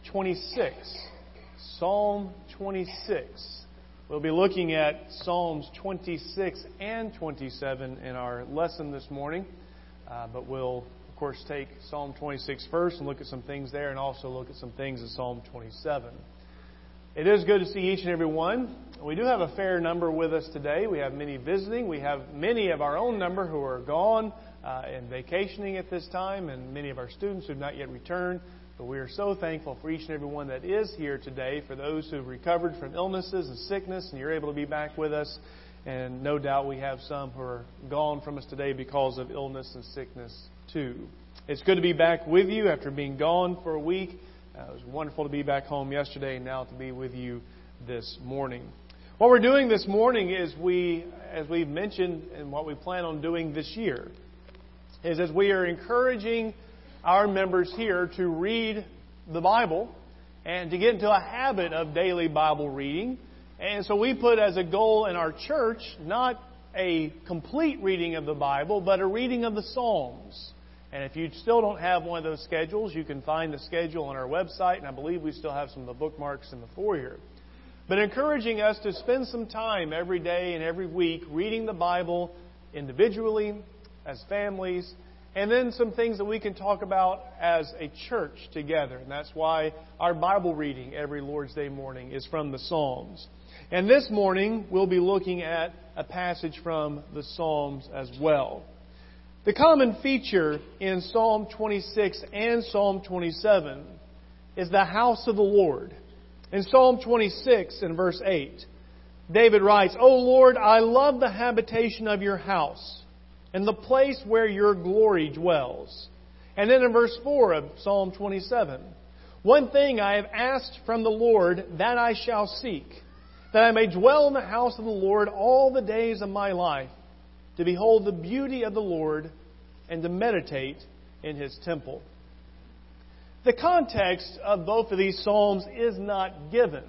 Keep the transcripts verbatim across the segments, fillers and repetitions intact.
twenty-six. Psalm twenty-six. We'll be looking at Psalms twenty-six and twenty-seven in our lesson this morning. Uh, but we'll, of course, take Psalm twenty-six first and look at some things there, and also look at some things in Psalm twenty-seven. It is good to see each and every one. We do have a fair number with us today. We have many visiting. We have many of our own number who are gone uh, and vacationing at this time, and many of our students who have not yet returned. But we are so thankful for each and every one that is here today, for those who have recovered from illnesses and sickness, and you're able to be back with us. And no doubt we have some who are gone from us today because of illness and sickness too. It's good to be back with you after being gone for a week. Uh, it was wonderful to be back home yesterday and now to be with you this morning. What we're doing this morning is we, as we've mentioned, and what we plan on doing this year, is as we are encouraging our members here to read the Bible and to get into a habit of daily Bible reading. And so we put as a goal in our church not a complete reading of the Bible, but a reading of the Psalms. And if you still don't have one of those schedules, you can find the schedule on our website, and I believe we still have some of the bookmarks in the foyer. But encouraging us to spend some time every day and every week reading the Bible individually, as families, and then some things that we can talk about as a church together. And that's why our Bible reading every Lord's Day morning is from the Psalms. And this morning, we'll be looking at a passage from the Psalms as well. The common feature in Psalm twenty-six and Psalm twenty-seven is the house of the Lord. In Psalm twenty-six, in verse eight, David writes, "O Lord, I love the habitation of your house, and the place where your glory dwells." And then in verse four of Psalm twenty-seven, "One thing I have asked from the Lord, that I shall seek, that I may dwell in the house of the Lord all the days of my life, to behold the beauty of the Lord and to meditate in His temple." The context of both of these Psalms is not given.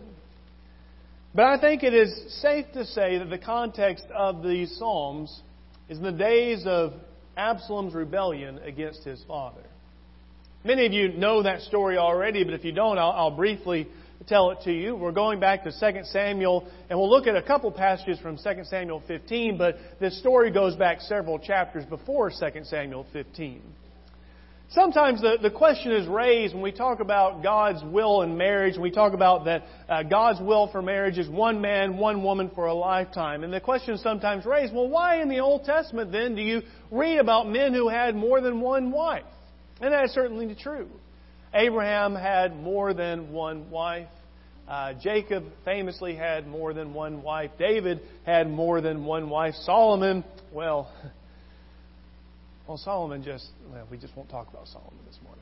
But I think it is safe to say that the context of these Psalms is in the days of Absalom's rebellion against his father. Many of you know that story already, but if you don't, I'll, I'll briefly tell it to you. We're going back to Second Samuel, and we'll look at a couple passages from Second Samuel fifteen, but this story goes back several chapters before Second Samuel fifteen. Sometimes the, the question is raised when we talk about God's will in marriage, when we talk about that uh, God's will for marriage is one man, one woman for a lifetime. And the question is sometimes raised, well, why in the Old Testament then do you read about men who had more than one wife? And that is certainly true. Abraham had more than one wife. Uh, Jacob famously had more than one wife. David had more than one wife. Solomon, well... Well, Solomon just, well, we just won't talk about Solomon this morning.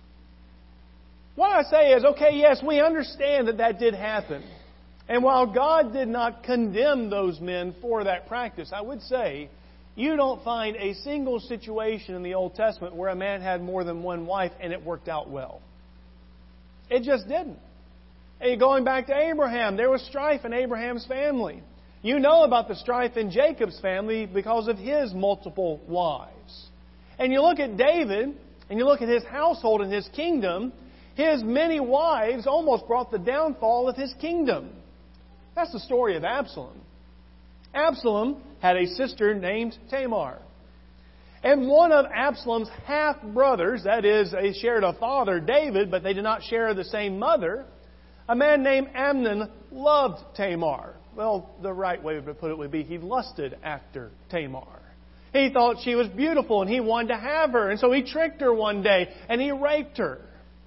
What I say is, okay, yes, we understand that that did happen. And while God did not condemn those men for that practice, I would say you don't find a single situation in the Old Testament where a man had more than one wife and it worked out well. It just didn't. And going back to Abraham, there was strife in Abraham's family. You know about the strife in Jacob's family because of his multiple wives. And you look at David, and you look at his household and his kingdom, his many wives almost brought the downfall of his kingdom. That's the story of Absalom. Absalom had a sister named Tamar. And one of Absalom's half-brothers, that is, they shared a father, David, but they did not share the same mother, a man named Amnon loved Tamar. Well, the right way to put it would be he lusted after Tamar. He thought she was beautiful and he wanted to have her. And so he tricked her one day and he raped her.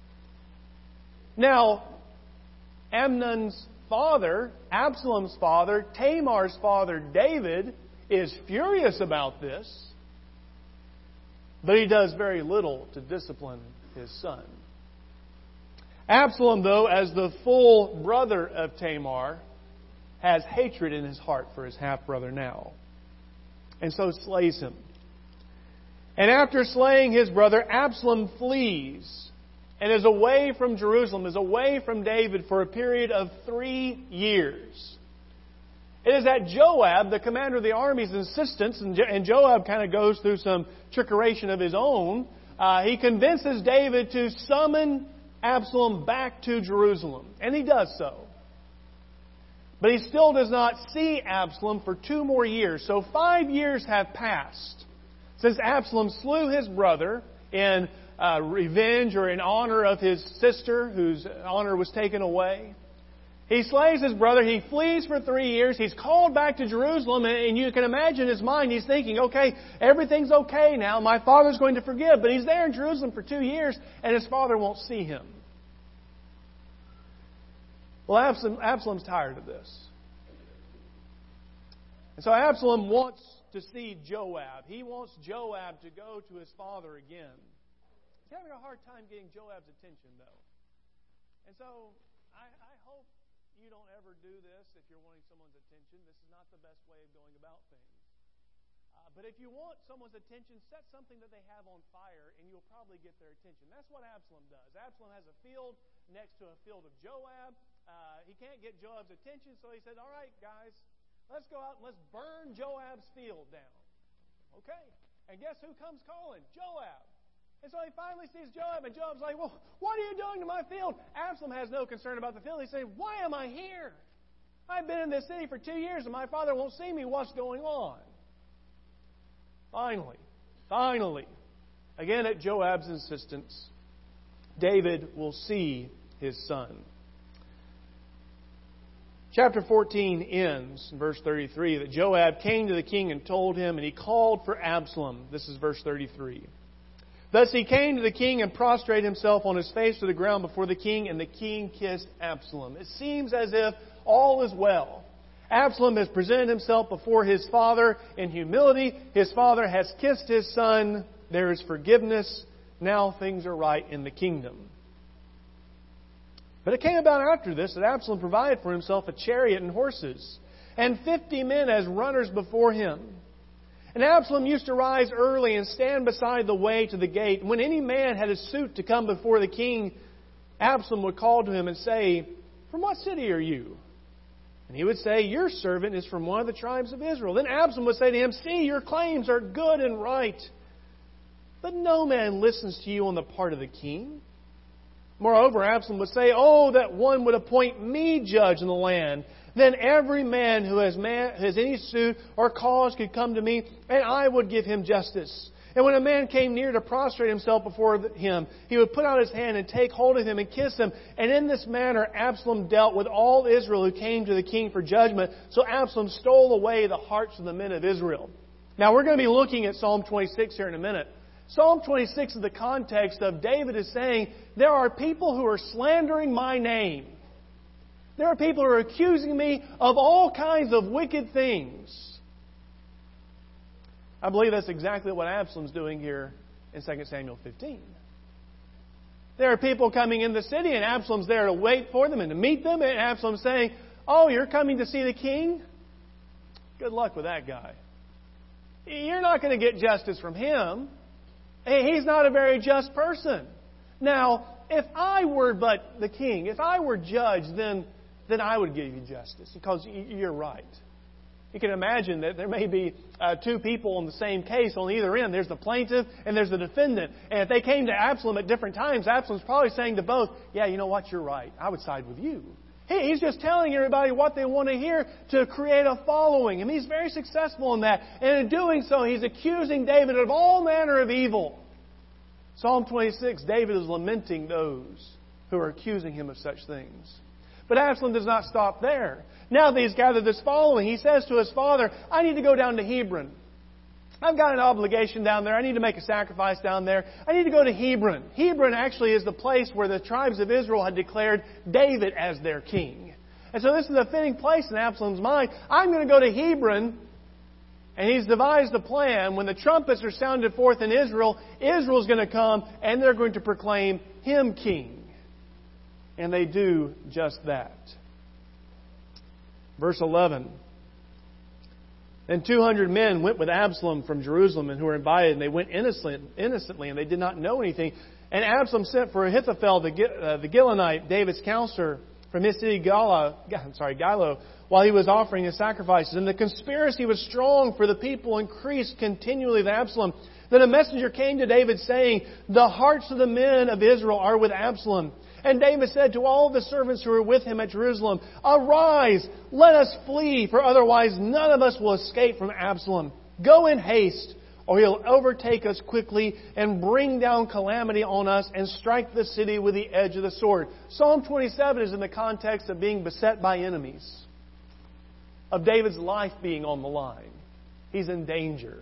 Now, Amnon's father, Absalom's father, Tamar's father, David, is furious about this. But he does very little to discipline his son. Absalom, though, as the full brother of Tamar, has hatred in his heart for his half-brother now. And so slays him. And after slaying his brother, Absalom flees and is away from Jerusalem, is away from David for a period of three years. It is at Joab, the commander of the army's insistence, and Joab kind of goes through some trickeration of his own, uh, he convinces David to summon Absalom back to Jerusalem. And he does so. But he still does not see Absalom for two more years. So five years have passed since Absalom slew his brother in uh, revenge or in honor of his sister, whose honor was taken away. He slays his brother. He flees for three years. He's called back to Jerusalem. And you can imagine his mind. He's thinking, okay, everything's okay now. My father's going to forgive. But he's there in Jerusalem for two years, and his father won't see him. Well, Absalom, Absalom's tired of this. And so Absalom wants to see Joab. He wants Joab to go to his father again. He's having a hard time getting Joab's attention, though. And so I, I hope you don't ever do this if you're wanting someone's attention. This is not the best way of going about things. Uh, but if you want someone's attention, set something that they have on fire, and you'll probably get their attention. That's what Absalom does. Absalom has a field next to a field of Joab. Uh, he can't get Joab's attention, so he said, all right, guys, let's go out and let's burn Joab's field down. Okay. And guess who comes calling? Joab. And so he finally sees Joab, and Joab's like, well, what are you doing to my field? Absalom has no concern about the field. He's saying, why am I here? I've been in this city for two years, and my father won't see me. What's going on? Finally, finally, again at Joab's insistence, David will see his son. Chapter fourteen ends in verse thirty-three that Joab came to the king and told him, and he called for Absalom. This is verse thirty-three. Thus he came to the king and prostrated himself on his face to the ground before the king, and the king kissed Absalom. It seems as if all is well. Absalom has presented himself before his father in humility. His father has kissed his son. There is forgiveness. Now things are right in the kingdom. But it came about after this that Absalom provided for himself a chariot and horses, and fifty men as runners before him. And Absalom used to rise early and stand beside the way to the gate. And when any man had a suit to come before the king, Absalom would call to him and say, from what city are you? And he would say, your servant is from one of the tribes of Israel. Then Absalom would say to him, see, your claims are good and right. But no man listens to you on the part of the king. Moreover, Absalom would say, oh, that one would appoint me judge in the land. Then every man who has, man, has any suit or cause could come to me, and I would give him justice. And when a man came near to prostrate himself before him, he would put out his hand and take hold of him and kiss him. And in this manner Absalom dealt with all Israel who came to the king for judgment. So Absalom stole away the hearts of the men of Israel. Now we're going to be looking at Psalm twenty-six here in a minute. Psalm twenty-six is the context of David is saying, there are people who are slandering my name. There are people who are accusing me of all kinds of wicked things. I believe that's exactly what Absalom's doing here in Second Samuel fifteen. There are people coming in the city, and Absalom's there to wait for them and to meet them. And Absalom's saying, oh, you're coming to see the king? Good luck with that guy. You're not going to get justice from him. He's not a very just person. Now, if I were but the king, if I were judge, then, then I would give you justice, because you're right. You can imagine that there may be uh, two people in the same case on either end. There's the plaintiff and there's the defendant. And if they came to Absalom at different times, Absalom's probably saying to both, yeah, you know what, you're right. I would side with you. He, he's just telling everybody what they want to hear to create a following. And he's very successful in that. And in doing so, he's accusing David of all manner of evil. Psalm twenty-six, David is lamenting those who are accusing him of such things. But Absalom does not stop there. Now that he's gathered this following, he says to his father, I need to go down to Hebron. I've got an obligation down there. I need to make a sacrifice down there. I need to go to Hebron. Hebron actually is the place where the tribes of Israel had declared David as their king. And so this is a fitting place in Absalom's mind. I'm going to go to Hebron. And he's devised a plan. When the trumpets are sounded forth in Israel, Israel's going to come and they're going to proclaim him king. And they do just that. Verse eleven. Then two hundred men went with Absalom from Jerusalem, and who were invited, and they went innocent, innocently, and they did not know anything. And Absalom sent for Ahithophel, the, uh, the Gilonite, David's counselor, from his city Gala, sorry, Gilo, while he was offering his sacrifices. And the conspiracy was strong, for the people increased continually with Absalom. Then a messenger came to David saying, the hearts of the men of Israel are with Absalom. And David said to all the servants who were with him at Jerusalem, "Arise, let us flee, for otherwise none of us will escape from Absalom. Go in haste, or he'll overtake us quickly and bring down calamity on us and strike the city with the edge of the sword." Psalm twenty-seven is in the context of being beset by enemies, of David's life being on the line. He's in danger,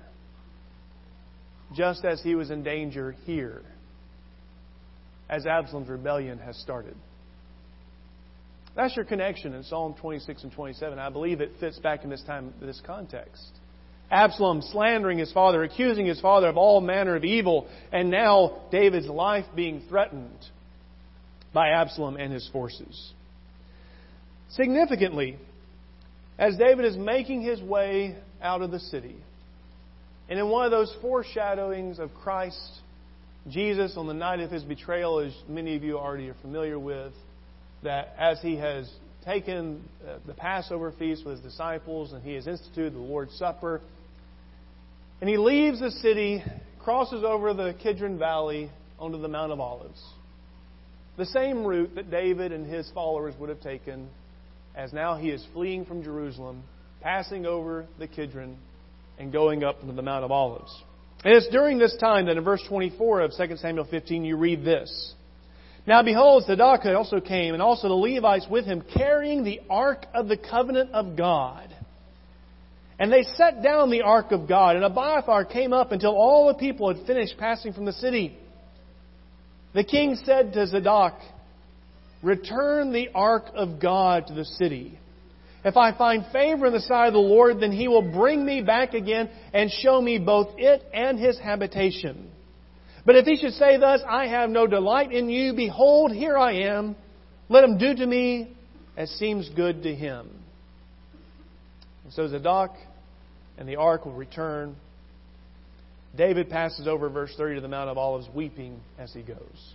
just as he was in danger here, as Absalom's rebellion has started. That's your connection in Psalm twenty-six and twenty-seven. I believe it fits back in this time, this context. Absalom slandering his father, accusing his father of all manner of evil, and now David's life being threatened by Absalom and his forces. Significantly, as David is making his way out of the city, and in one of those foreshadowings of Christ, Jesus, on the night of His betrayal, as many of you already are familiar with, that as He has taken the Passover feast with His disciples and He has instituted the Lord's Supper, and He leaves the city, crosses over the Kidron Valley onto the Mount of Olives. The same route that David and his followers would have taken, as now he is fleeing from Jerusalem, passing over the Kidron and going up into the Mount of Olives. And it's during this time that in verse twenty-four of Second Samuel fifteen you read this. "Now behold, Zadok also came, and also the Levites with him, carrying the ark of the covenant of God. And they set down the ark of God, and Abiathar came up until all the people had finished passing from the city. The king said to Zadok, 'Return the ark of God to the city. If I find favor in the sight of the Lord, then He will bring me back again and show me both it and His habitation. But if He should say thus, I have no delight in you, behold, here I am. Let him do to me as seems good to him.' And so Zadok and the ark will return. David passes over, verse thirty, to the Mount of Olives, weeping as he goes."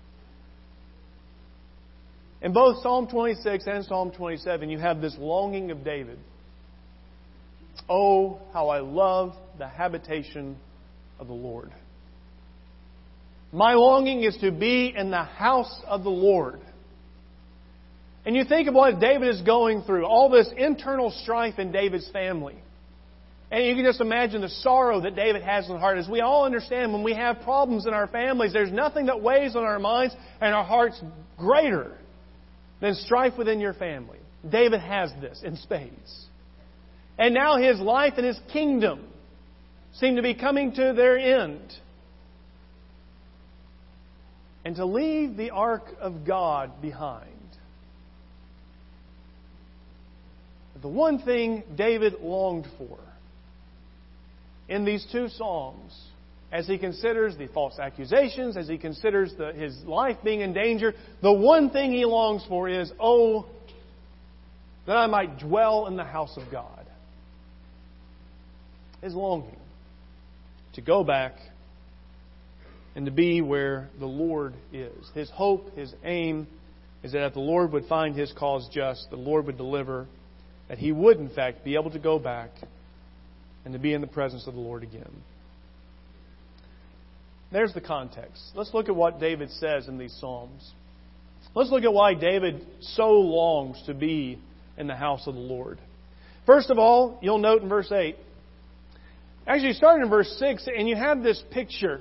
In both Psalm twenty-six and Psalm twenty-seven, you have this longing of David. "Oh, how I love the habitation of the Lord. My longing is to be in the house of the Lord." And you think of what David is going through, all this internal strife in David's family. And you can just imagine the sorrow that David has in his heart. As we all understand, when we have problems in our families, there's nothing that weighs on our minds and our hearts greater than strife within your family. David has this in spades. And now his life and his kingdom seem to be coming to their end. And to leave the ark of God behind. The one thing David longed for in these two Psalms, as he considers the false accusations, as he considers the, his life being in danger, the one thing he longs for is, "Oh, that I might dwell in the house of God." His longing to go back and to be where the Lord is. His hope, his aim, is that if the Lord would find his cause just, the Lord would deliver, that he would, in fact, be able to go back and to be in the presence of the Lord again. There's the context. Let's look at what David says in these Psalms. Let's look at why David so longs to be in the house of the Lord. First of all, you'll note in verse eight. Actually, starting in verse six, and you have this picture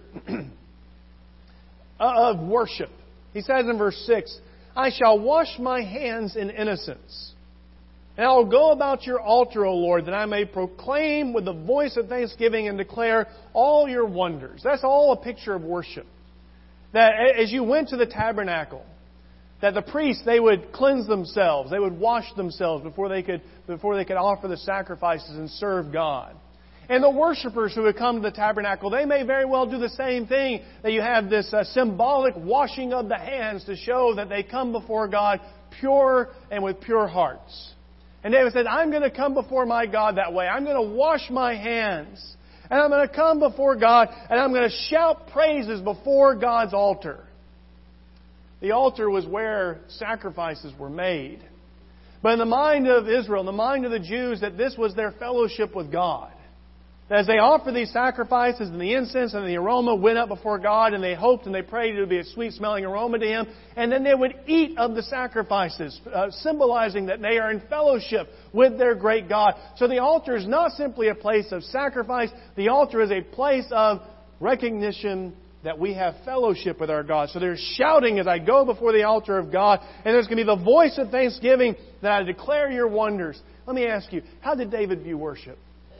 of worship. He says in verse six, "I shall wash my hands in innocence. And I will go about your altar, O Lord, that I may proclaim with the voice of thanksgiving and declare all your wonders." That's all a picture of worship. That as you went to the tabernacle, that the priests, they would cleanse themselves, they would wash themselves before they could, before they could offer the sacrifices and serve God. And the worshipers who would come to the tabernacle, they may very well do the same thing. That you have this uh, symbolic washing of the hands to show that they come before God pure and with pure hearts. And David said, "I'm going to come before my God that way. I'm going to wash my hands. And I'm going to come before God and I'm going to shout praises before God's altar." The altar was where sacrifices were made. But in the mind of Israel, in the mind of the Jews, that this was their fellowship with God. As they offered these sacrifices and the incense and the aroma went up before God, and they hoped and they prayed it would be a sweet-smelling aroma to Him, and then they would eat of the sacrifices, uh, symbolizing that they are in fellowship with their great God. So the altar is not simply a place of sacrifice. The altar is a place of recognition that we have fellowship with our God. So there's shouting as I go before the altar of God, and there's going to be the voice of thanksgiving that I declare your wonders. Let me ask you, how did David view worship?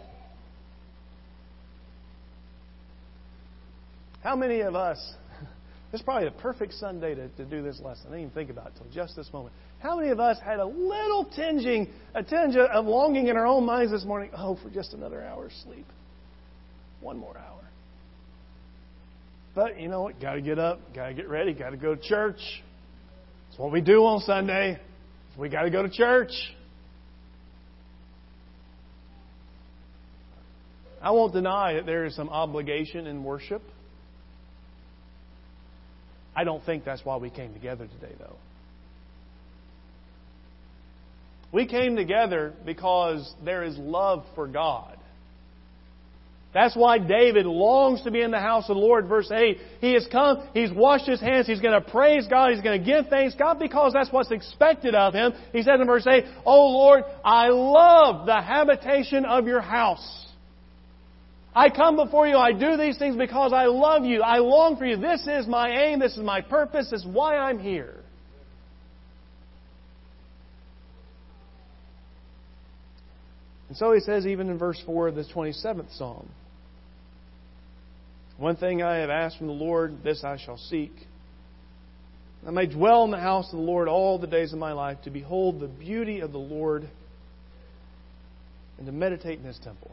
How many of us, this is probably the perfect Sunday to, to do this lesson. I didn't even think about it until just this moment. How many of us had a little tinging, a tinge of longing in our own minds this morning? Oh, for just another hour's sleep. One more hour. But you know what? Got to get up, got to get ready, got to go to church. It's what we do on Sunday. We got to go to church. I won't deny that there is some obligation in worship. I don't think that's why we came together today, though. We came together because there is love for God. That's why David longs to be in the house of the Lord. Verse eight, he has come, he's washed his hands, he's going to praise God, he's going to give thanks God because that's what's expected of him. He says in verse eight, "O Lord, I love the habitation of your house. I come before you, I do these things because I love you. I long for you. This is my aim, this is my purpose, this is why I'm here." And so he says even in verse four of the twenty-seventh Psalm, "One thing I have asked from the Lord, this I shall seek. I may dwell in the house of the Lord all the days of my life, to behold the beauty of the Lord and to meditate in His temple."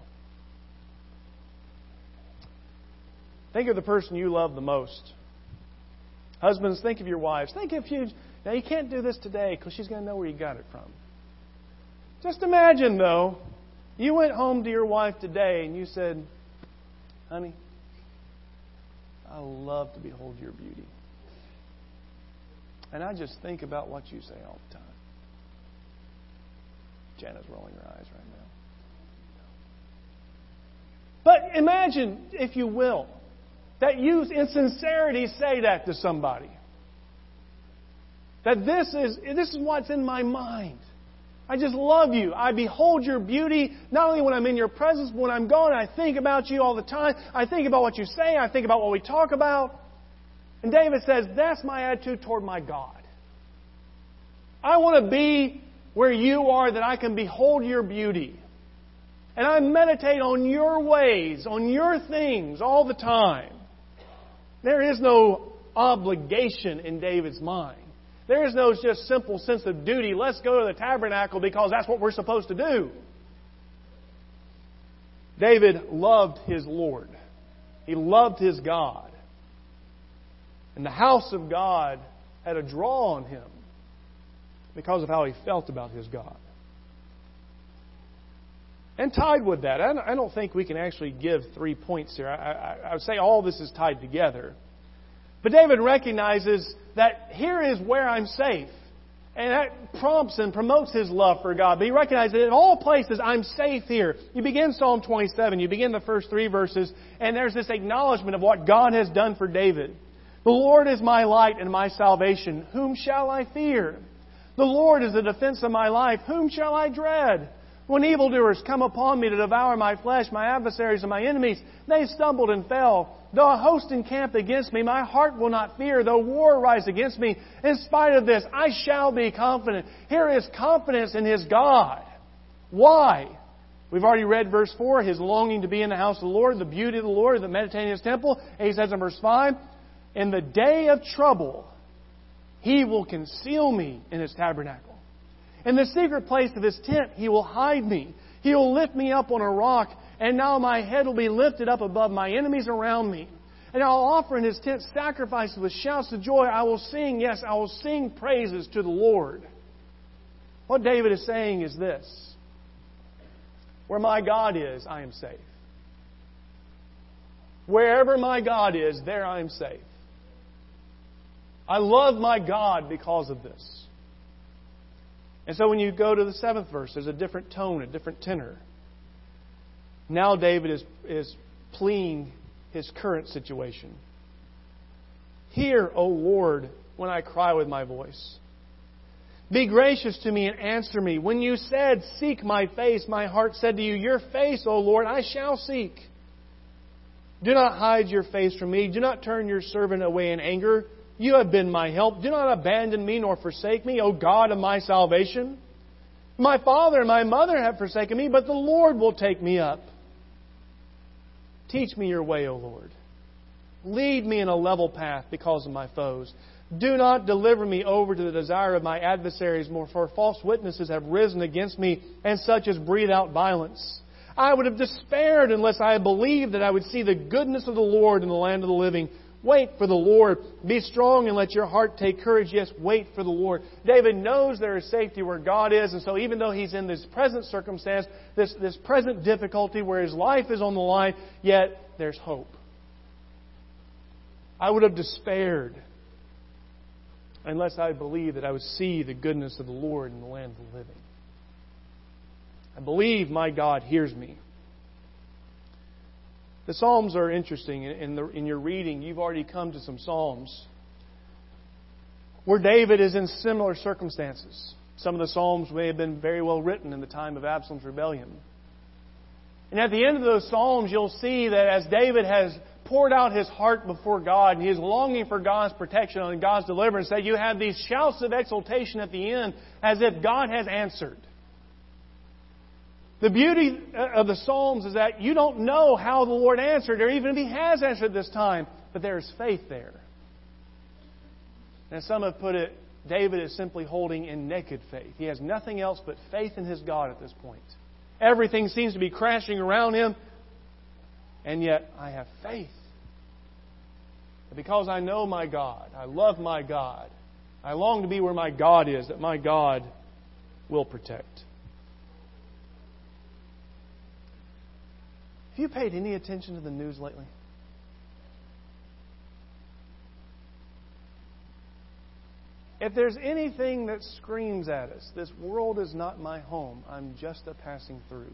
Think of the person you love the most. Husbands, think of your wives. Think if you... Now, you can't do this today because she's going to know where you got it from. Just imagine, though, you went home to your wife today and you said, "Honey, I love to behold your beauty. And I just think about what you say all the time." Jana's rolling her eyes right now. But imagine, if you will, that you in sincerity say that to somebody. That this is this is what's in my mind. I just love you. I behold your beauty, not only when I'm in your presence, but when I'm gone, I think about you all the time. I think about what you say. I think about what we talk about. And David says, that's my attitude toward my God. I want to be where you are, that I can behold your beauty. And I meditate on your ways, on your things all the time. There is no obligation in David's mind. There is no just simple sense of duty. Let's go to the tabernacle because that's what we're supposed to do. David loved his Lord. He loved his God. And the house of God had a draw on him because of how he felt about his God. And tied with that, I don't think we can actually give three points here. I, I, I would say all this is tied together. But David recognizes that here is where I'm safe. And that prompts and promotes his love for God. But he recognizes that in all places I'm safe here. You begin Psalm twenty-seven, you begin the first three verses, and there's this acknowledgement of what God has done for David. "The Lord is my light and my salvation. Whom shall I fear? The Lord is the defense of my life. Whom shall I dread? When evildoers come upon me to devour my flesh, my adversaries and my enemies, they stumbled and fell. Though a host encamp against me, my heart will not fear. Though war rise against me, in spite of this, I shall be confident." Here is confidence in his God. Why? We've already read verse four, his longing to be in the house of the Lord, the beauty of the Lord, the meditating in His temple. And he says in verse five, "In the day of trouble, He will conceal me in His tabernacle. In the secret place of His tent, He will hide me. He will lift me up on a rock, and now my head will be lifted up above my enemies around me. And I'll offer in His tent sacrifices with shouts of joy. I will sing, yes, I will sing praises to the Lord." What David is saying is this: where my God is, I am safe. Wherever my God is, there I am safe. I love my God because of this. And so when you go to the seventh verse, there's a different tone, a different tenor. Now David is, is pleading his current situation. Hear, O Lord, when I cry with my voice. Be gracious to me and answer me. When you said, seek my face, my heart said to you, your face, O Lord, I shall seek. Do not hide your face from me. Do not turn your servant away in anger. You have been my help. Do not abandon me nor forsake me, O God of my salvation. My father and my mother have forsaken me, but the Lord will take me up. Teach me your way, O Lord. Lead me in a level path because of my foes. Do not deliver me over to the desire of my adversaries, for false witnesses have risen against me, and such as breathe out violence. I would have despaired unless I had believed that I would see the goodness of the Lord in the land of the living. Wait for the Lord. Be strong and let your heart take courage. Yes, wait for the Lord. David knows there is safety where God is, and so even though he's in this present circumstance, this, this present difficulty where his life is on the line, yet there's hope. I would have despaired unless I believed that I would see the goodness of the Lord in the land of the living. I believe my God hears me. The Psalms are interesting. In, the, in your reading, you've already come to some Psalms where David is in similar circumstances. Some of the Psalms may have been very well written in the time of Absalom's rebellion. And at the end of those Psalms, you'll see that as David has poured out his heart before God, and he is longing for God's protection and God's deliverance, that you have these shouts of exultation at the end as if God has answered. The beauty of the Psalms is that you don't know how the Lord answered, or even if He has answered this time, but there is faith there. And some have put it, David is simply holding in naked faith. He has nothing else but faith in his God at this point. Everything seems to be crashing around him, and yet I have faith. Because I know my God, I love my God, I long to be where my God is, that my God will protect. Have you paid any attention to the news lately? If there's anything that screams at us, this world is not my home, I'm just a passing through,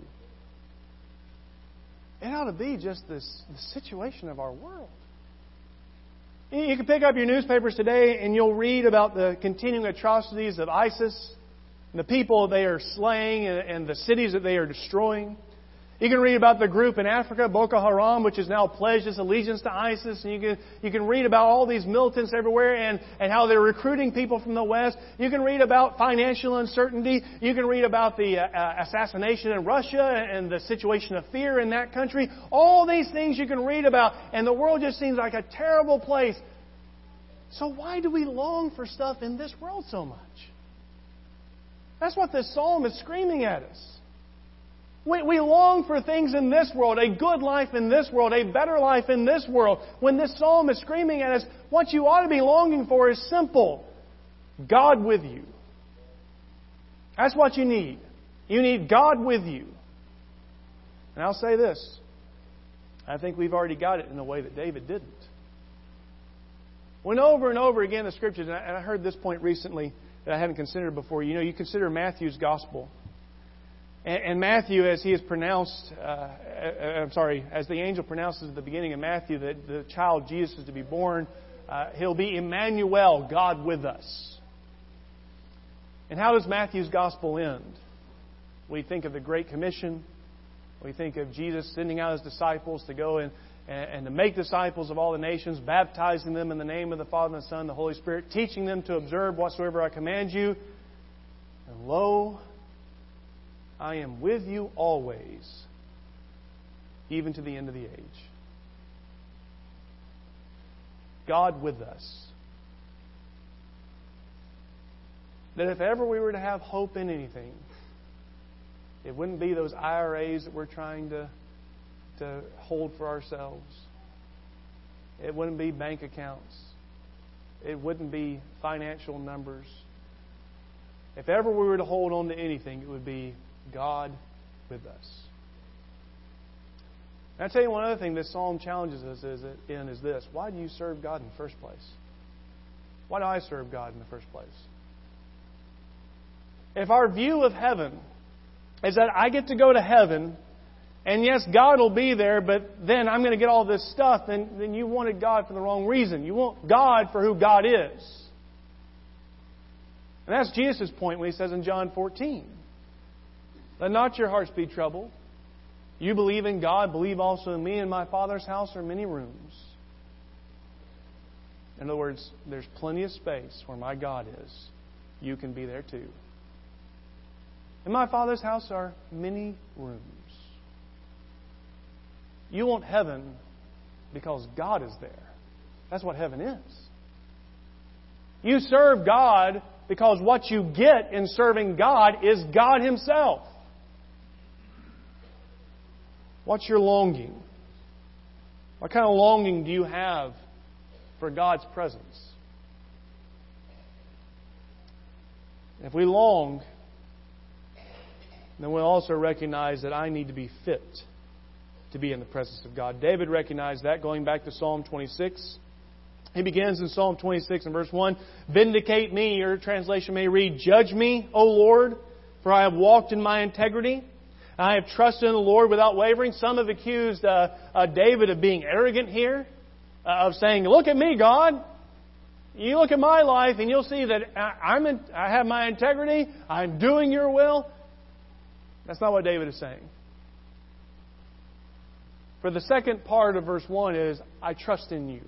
it ought to be just this the situation of our world. You can pick up your newspapers today and you'll read about the continuing atrocities of ISIS, and the people they are slaying and the cities that they are destroying. You can read about the group in Africa, Boko Haram, which has now pledged its allegiance to ISIS. And you can, you can read about all these militants everywhere and, and how they're recruiting people from the West. You can read about financial uncertainty. You can read about the uh, assassination in Russia and the situation of fear in that country. All these things you can read about. And the world just seems like a terrible place. So why do we long for stuff in this world so much? That's what this psalm is screaming at us. We, we long for things in this world, a good life in this world, a better life in this world. When this psalm is screaming at us, what you ought to be longing for is simple. God with you. That's what you need. You need God with you. And I'll say this. I think we've already got it in a way that David didn't. When over and over again the Scriptures, and I heard this point recently that I hadn't considered before. You know, you consider Matthew's Gospel. And Matthew, as he is pronounced, uh, I'm sorry, as the angel pronounces at the beginning of Matthew that the child Jesus is to be born, uh, he'll be Emmanuel, God with us. And how does Matthew's Gospel end? We think of the Great Commission. We think of Jesus sending out His disciples to go and, and to make disciples of all the nations, baptizing them in the name of the Father and the Son and the Holy Spirit, teaching them to observe whatsoever I command you. And lo, I am with you always, even to the end of the age. God with us. That if ever we were to have hope in anything, it wouldn't be those I R As that we're trying to, to hold for ourselves. It wouldn't be bank accounts. It wouldn't be financial numbers. If ever we were to hold on to anything, it would be God with us. And I'll tell you one other thing this psalm challenges us in is this. Why do you serve God in the first place? Why do I serve God in the first place? If our view of heaven is that I get to go to heaven And yes, God will be there, but then I'm going to get all this stuff, and then you wanted God for the wrong reason. You want God for who God is. And that's Jesus' point when He says in John fourteen, "Let not your hearts be troubled. You believe in God, believe also in me. In my Father's house are many rooms." In other words, there's plenty of space where my God is. You can be there too. In my Father's house are many rooms. You want heaven because God is there. That's what heaven is. You serve God because what you get in serving God is God Himself. What's your longing? What kind of longing do you have for God's presence? If we long, then we'll also recognize that I need to be fit to be in the presence of God. David recognized that, going back to Psalm twenty-six. He begins in Psalm twenty-six and verse one, "Vindicate me," your translation may read, "Judge me, O Lord, for I have walked in my integrity. I have trusted in the Lord without wavering." Some have accused uh, uh, David of being arrogant here, uh, of saying, "Look at me, God. You look at my life and you'll see that I'm in, I have my integrity. I'm doing your will." That's not what David is saying. For the second part of verse one is, "I trust in you."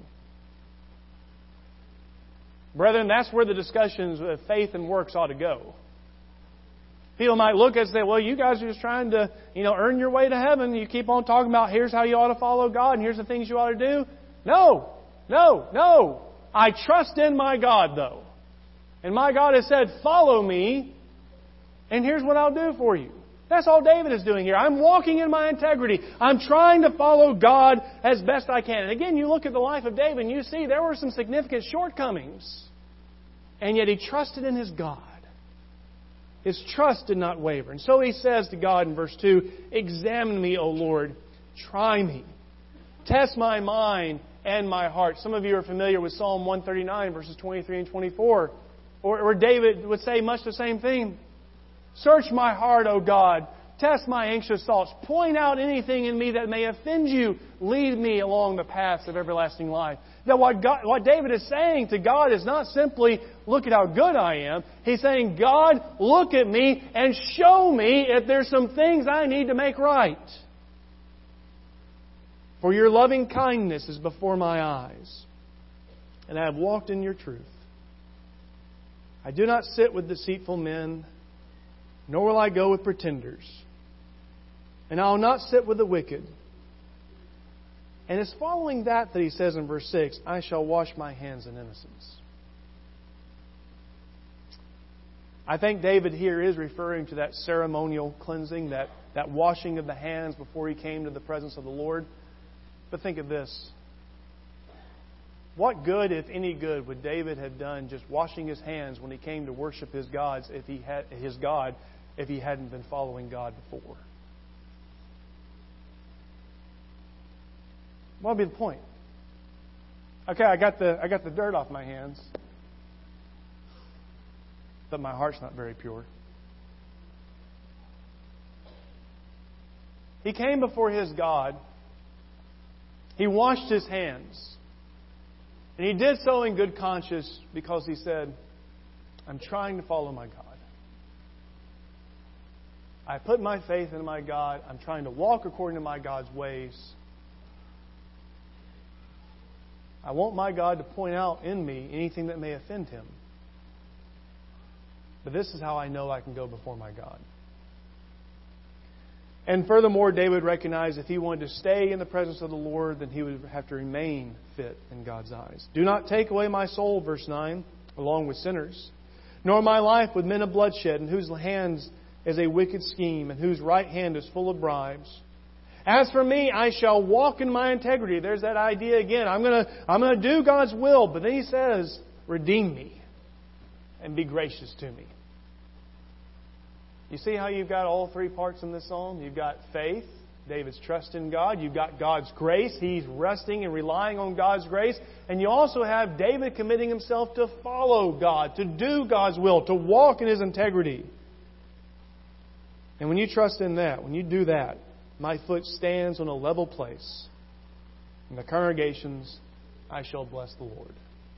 Brethren, that's where the discussions of faith and works ought to go. People might look and say, "Well, you guys are just trying to, you know, earn your way to heaven. You keep on talking about here's how you ought to follow God and here's the things you ought to do." No, no, no. I trust in my God, though. And my God has said, "Follow me, and here's what I'll do for you." That's all David is doing here. I'm walking in my integrity. I'm trying to follow God as best I can. And again, you look at the life of David and you see there were some significant shortcomings. And yet he trusted in his God. His trust did not waver. And so he says to God in verse two, "Examine me, O Lord. Try me. Test my mind and my heart." Some of you are familiar with Psalm one thirty-nine, verses twenty-three and twenty-four. Or, or David would say much the same thing. "Search my heart, O God. Test my anxious thoughts. Point out anything in me that may offend you. Lead me along the paths of everlasting life." Now, what, God, what David is saying to God is not simply, "Look at how good I am." He's saying, "God, look at me and show me if there's some things I need to make right. For your loving kindness is before my eyes, and I have walked in your truth. I do not sit with deceitful men, nor will I go with pretenders. And I will not sit with the wicked." And it's following that that he says in verse six, "I shall wash my hands in innocence." I think David here is referring to that ceremonial cleansing, that, that washing of the hands before he came to the presence of the Lord. But think of this. What good, if any good, would David have done just washing his hands when he came to worship his gods if he had his God if he hadn't been following God before? What would be the point? Okay, I got the I got the dirt off my hands, but my heart's not very pure. He came before his God. He washed his hands. And he did so in good conscience because he said, "I'm trying to follow my God. I put my faith in my God. I'm trying to walk according to my God's ways. I want my God to point out in me anything that may offend Him. But this is how I know I can go before my God." And furthermore, David recognized if he wanted to stay in the presence of the Lord, then he would have to remain fit in God's eyes. "Do not take away my soul," verse nine, "along with sinners, nor my life with men of bloodshed, in whose hands is a wicked scheme, and whose right hand is full of bribes. As for me, I shall walk in my integrity." There's that idea again. I'm going to I'm going to do God's will. But then he says, "Redeem me and be gracious to me." You see how you've got all three parts in this psalm? You've got faith, David's trust in God. You've got God's grace. He's resting and relying on God's grace. And you also have David committing himself to follow God, to do God's will, to walk in His integrity. And when you trust in that, when you do that, My foot stands on a level place. In the congregations, I shall bless the Lord.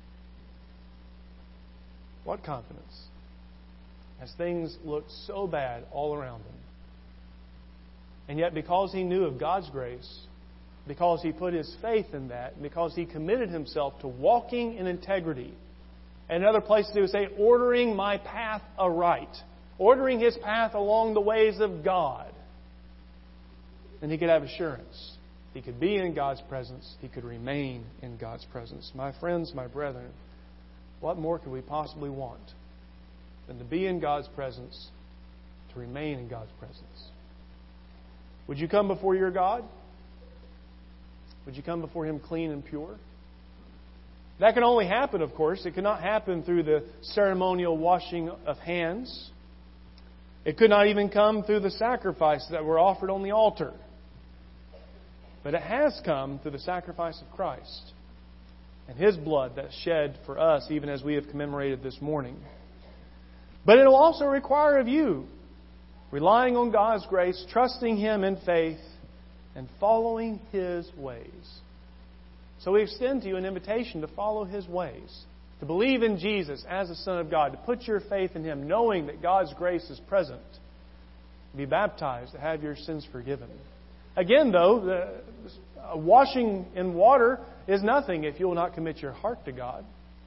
What confidence, as things look so bad all around him. And yet, because he knew of God's grace, because he put his faith in that, because he committed himself to walking in integrity. And in other places he would say, ordering my path aright. Ordering his path along the ways of God. And he could have assurance. He could be in God's presence. He could remain in God's presence. My friends, my brethren, what more could we possibly want than to be in God's presence, to remain in God's presence? Would you come before your God? Would you come before Him clean and pure? That can only happen, of course. It cannot happen through the ceremonial washing of hands. It could not even come through the sacrifices that were offered on the altar. But it has come through the sacrifice of Christ and His blood that's shed for us, even as we have commemorated this morning. But it will also require of you relying on God's grace, trusting Him in faith, and following His ways. So we extend to you an invitation to follow His ways, to believe in Jesus as the Son of God, to put your faith in Him, knowing that God's grace is present, to be baptized, to have your sins forgiven. Again, though, the washing in water is nothing if you will not commit your heart to God.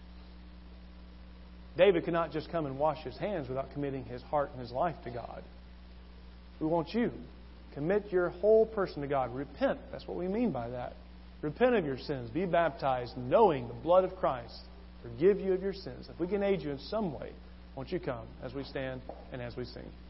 David could not just come and wash his hands without committing his heart and his life to God. We want you. Commit your whole person to God. Repent. That's what we mean by that. Repent of your sins. Be baptized, knowing the blood of Christ forgive you of your sins. If we can aid you in some way, won't you come as we stand and as we sing?